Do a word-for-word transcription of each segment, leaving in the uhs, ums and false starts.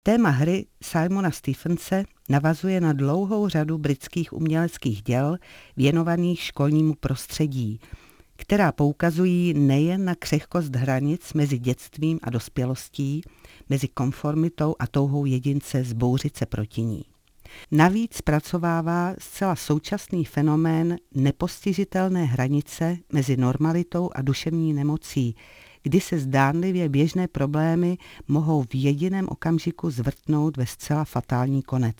Téma hry Simona Stephence navazuje na dlouhou řadu britských uměleckých děl věnovaných školnímu prostředí, která poukazují nejen na křehkost hranic mezi dětstvím a dospělostí, mezi konformitou a touhou jedince zbouřit se proti ní. Navíc zpracovává zcela současný fenomén nepostižitelné hranice mezi normalitou a duševní nemocí, kdy se zdánlivě běžné problémy mohou v jediném okamžiku zvrtnout ve zcela fatální konec.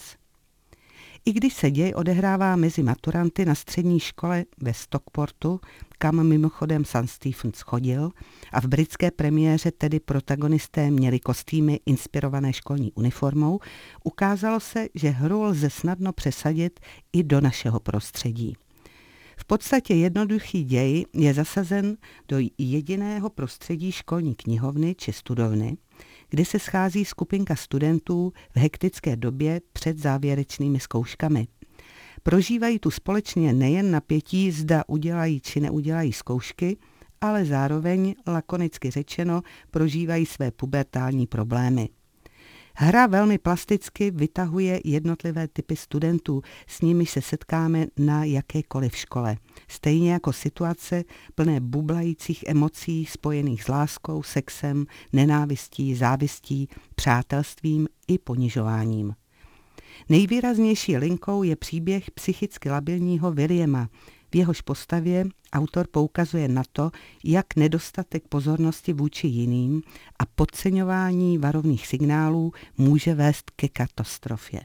I když se děj odehrává mezi maturanty na střední škole ve Stockportu, kam mimochodem Sam Stephens chodil, a v britské premiéře tedy protagonisté měli kostýmy inspirované školní uniformou, ukázalo se, že hru lze snadno přesadit i do našeho prostředí. V podstatě jednoduchý děj je zasazen do jediného prostředí školní knihovny či studovny, kde se schází skupinka studentů v hektické době před závěrečnými zkouškami. Prožívají tu společně nejen napětí, zda udělají či neudělají zkoušky, ale zároveň, lakonicky řečeno, prožívají své pubertální problémy. Hra velmi plasticky vytahuje jednotlivé typy studentů, s nimiž se setkáme na jakékoliv škole. Stejně jako situace plné bublajících emocí spojených s láskou, sexem, nenávistí, závistí, přátelstvím i ponižováním. Nejvýraznější linkou je příběh psychicky labilního Williama. V jehož postavě autor poukazuje na to, jak nedostatek pozornosti vůči jiným a podceňování varovných signálů může vést ke katastrofě.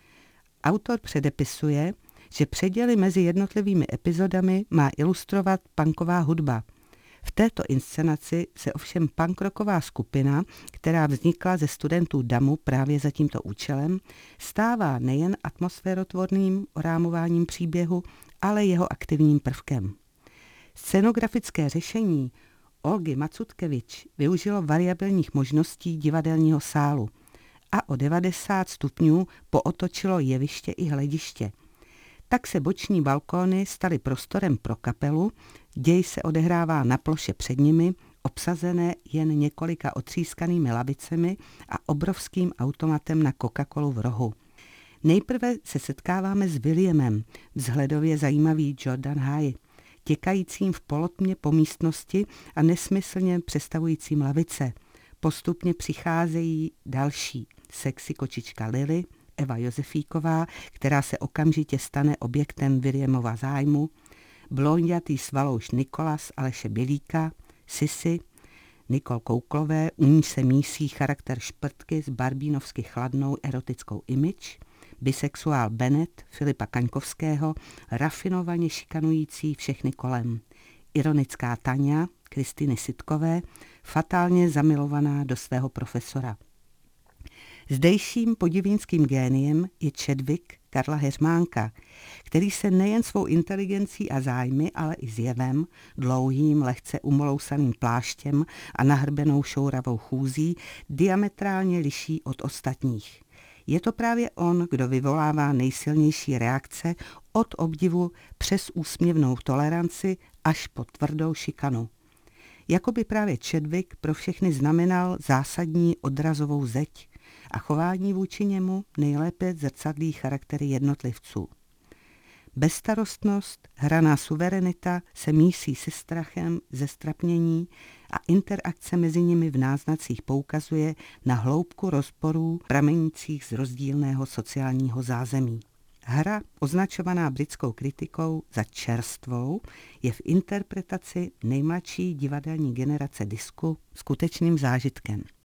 Autor předepisuje, že předěly mezi jednotlivými epizodami má ilustrovat punková hudba. V této inscenaci se ovšem punk rocková skupina, která vznikla ze studentů damu právě za tímto účelem, stává nejen atmosférotvorným orámováním příběhu, ale jeho aktivním prvkem. Scenografické řešení Olgy Macutkevič využilo variabilních možností divadelního sálu a o devadesát stupňů pootočilo jeviště i hlediště. Tak se boční balkóny staly prostorem pro kapelu, děj se odehrává na ploše před nimi, obsazené jen několika otřískanými lavicemi a obrovským automatem na Coca-Colu v rohu. Nejprve se setkáváme s Williamem, vzhledově zajímavý Jordan High, těkajícím v polotmě po místnosti a nesmyslně přestavujícím lavice. Postupně přicházejí další, sexy kočička Lily, Eva Josefíková, která se okamžitě stane objektem Williamova zájmu, blonďatý svalouš Nikolas Aleše Bělíka, Sisi, Nikol Kouklové, u níž se mísí charakter šprtky s barbínovsky chladnou erotickou image, bisexuál Bennett Filipa Kaňkovského, rafinovaně šikanující všechny kolem, ironická Tania Kristýny Sitkové, fatálně zamilovaná do svého profesora. Zdejším podivínským géniem je Chadwick Karla Heřmánka, který se nejen svou inteligencí a zájmy, ale i zjevem, dlouhým, lehce umolousaným pláštěm a nahrbenou šouravou chůzí diametrálně liší od ostatních. Je to právě on, kdo vyvolává nejsilnější reakce od obdivu přes úsměvnou toleranci až po tvrdou šikanu. Jakoby právě Chadwick pro všechny znamenal zásadní odrazovou zeď a chování vůči němu nejlépe zrcadlí charaktery jednotlivců. Bezstarostnost, hraná suverenita se mísí se strachem ze strapnění a interakce mezi nimi v náznacích poukazuje na hloubku rozporů pramenících z rozdílného sociálního zázemí. Hra, označovaná britskou kritikou za čerstvou, je v interpretaci nejmladší divadelní generace disku skutečným zážitkem.